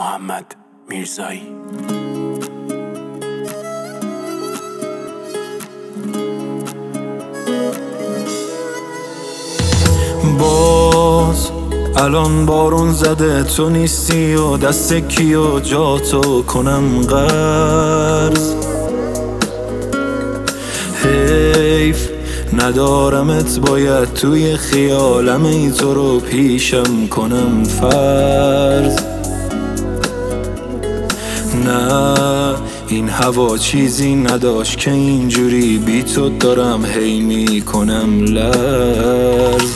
محمد میرزایی. باز الان بارون زده، تو نیستی و دست کیو جاتو کنم قرض. حیف ندارمت، باید توی خیالم ای تو رو پیشم کنم فرض. نه این هوا چیزی نداشت که اینجوری بی تو دارم هی می کنم لرز.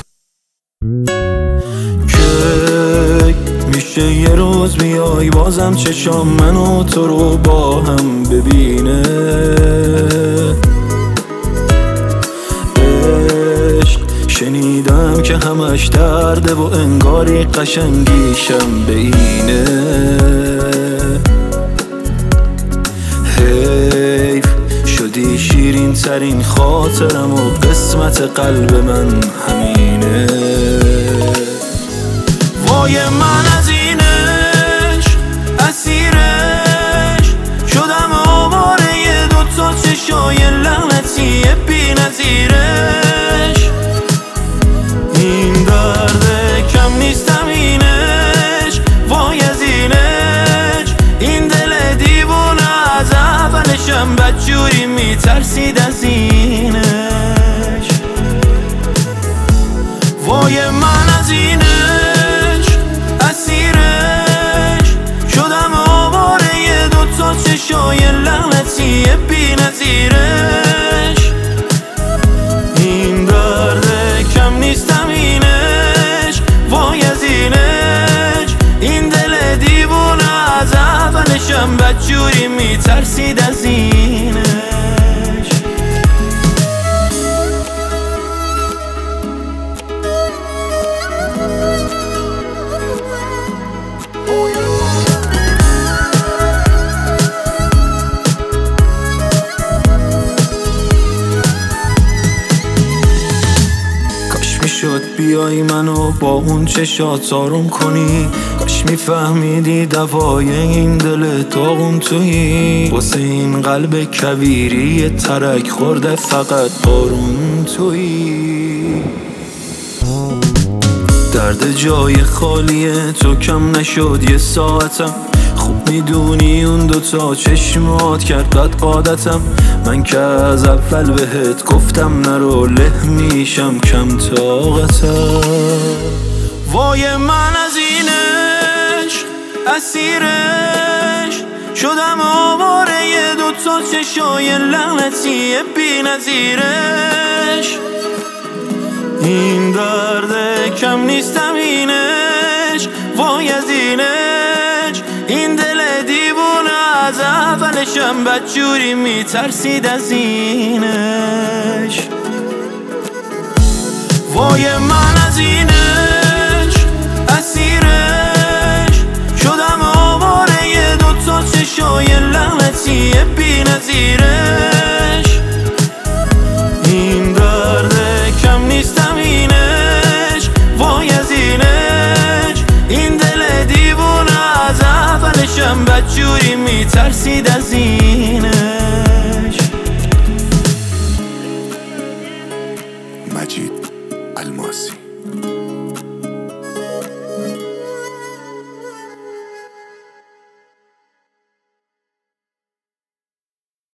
که میشه یه روز بیای بازم چشام منو تو رو با هم ببینه. شنیدم که همش درده و انگاری قشنگیشم به اینه. حیف شدی شیرین ترین خاطرم و قسمت قلب من همینه. وای من از اینش اسیرش شدم، آواره دوتا چشای لعنتی بی نظیرش. این درد کم نیستم اینش، وای از اینش. این دل دیوونه از اولشم بدجوری میترسید از اینش. وای من از اینش اسیرش شدم، آواره دوتا چشای لعنتی بی نظیرش. این درد کم نیستم اینش، وای از اینش. این دل دیوونه از اولشم بدجوری میترسید از اینش. شد بیای منو با اون چشات آروم کنی، کاش میفهمیدی دوای این دل داغون تویی. واسه این قلب کویری ترک خورده فقط بارون تویی. درد جای خالیه تو کم نشد یه ساعتم. خوب میدونی اون دوتا چشمات کرد بد عادتم. من که از اول بهت گفتم نرو، له میشم کم طاقتم. وای من از اینش اسیرش شدم، آواره دوتا چشای لعنتی بی نظیرش. این درد کم نیستم اینش، وای از اینش. این دل دیوونه از اولشم بدجوری میترسید از اینش. وای من از اینش اسیرش شدم، آواره دوتا چشای لعنتی بی نظیرش. این درد کم نیستم اینش، وای از اینش. این دل دیوونه از اولشم بدجوری میترسید از این.